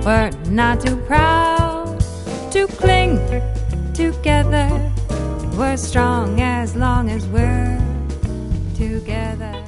We're not too proud to cling together. We're strong as long as we're together.